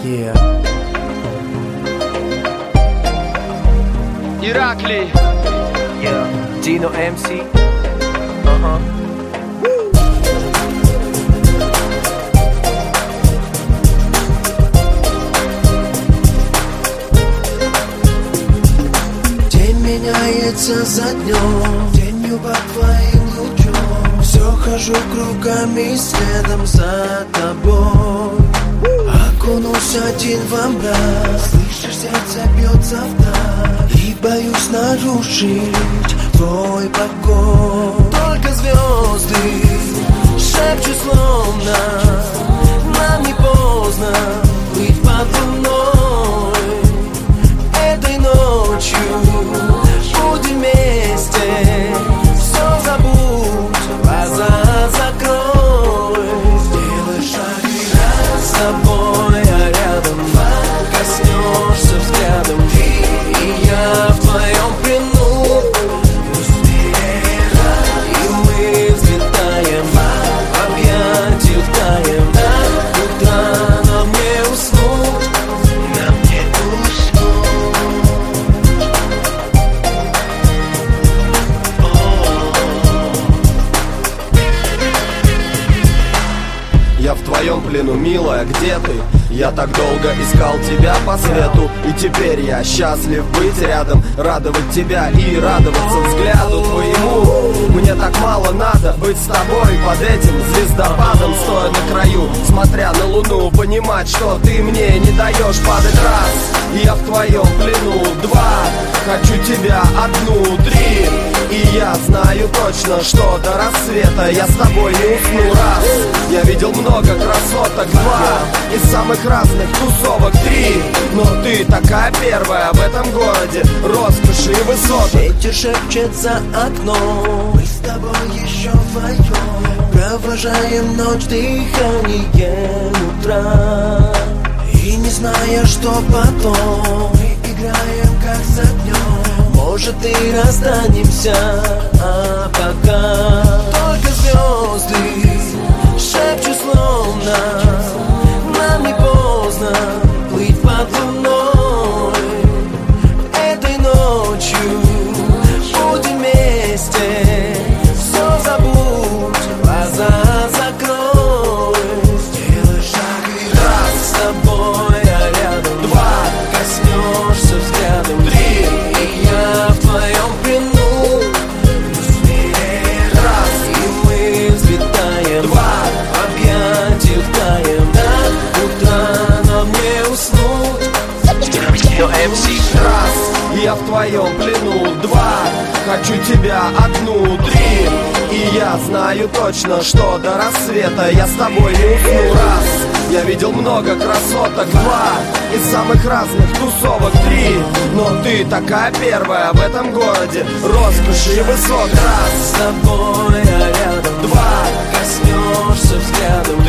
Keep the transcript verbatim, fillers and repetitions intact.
Yeah. Ираклий. Yeah. Dino эм си. Uh-huh. День меняется за днем, тенью под твоим лучом. Все хожу кругами следом за тобой. Окунусь один во мрак, слышишь, сердце бьется вдаль. И боюсь нарушить твой покой. Только звезды шепчут словно нам не поздно быть под луной. Этой ночью будем вместе. Все забудь, глаза закрой. Сделай шаг и раз с тобой, а рядом коснешься взглядом. Ты и я в твоем плену. И мы взлетаем, в объятиях таем. До утра нам не уснуть, нам не уснуть. Я в твоем плену, милая, где ты? Я так долго искал тебя по свету, и теперь я счастлив быть рядом, радовать тебя и радоваться взгляду твоему. Мне так мало надо быть с тобой под этим звездопадом, стоя на краю, смотря на луну, понимать, что ты мне не даешь падать. Раз, я в твоем плену. Два, хочу тебя. Одну, три, и я знаю точно, что до рассвета я с тобой не усну. Раз, я видел много красоток. Два, из самых разных тусовок. Три, но ты такая первая в этом городе, роскоши и высоток. Ветер шепчет за окном, мы с тобой еще вдвоем провожаем ночь дыханием утра. И не зная, что потом, мы играем как с огнем. Может и расстанемся, а пока только звезды шепчут словно нам не поздно плыть под луной. Этой ночью будем вместе. Все забудь, глаза закрой. Сделай шаг и раз с тобой, а рядом. Два, коснешься взглядом. Три, и я в твоем плену. Раз, и мы взлетаем. Два, объятиях таем. До утра нам не уснуть. Dino эм си. Раз, я в твоем плену. Два, хочу тебя. Одну, три, и я знаю точно, что до рассвета я с тобой не усну. Раз, я видел много красоток. Два, из самых разных тусовок. Три, но ты такая первая в этом городе, роскоши и высот. Раз, с тобой, а рядом. Два, коснешься взглядом.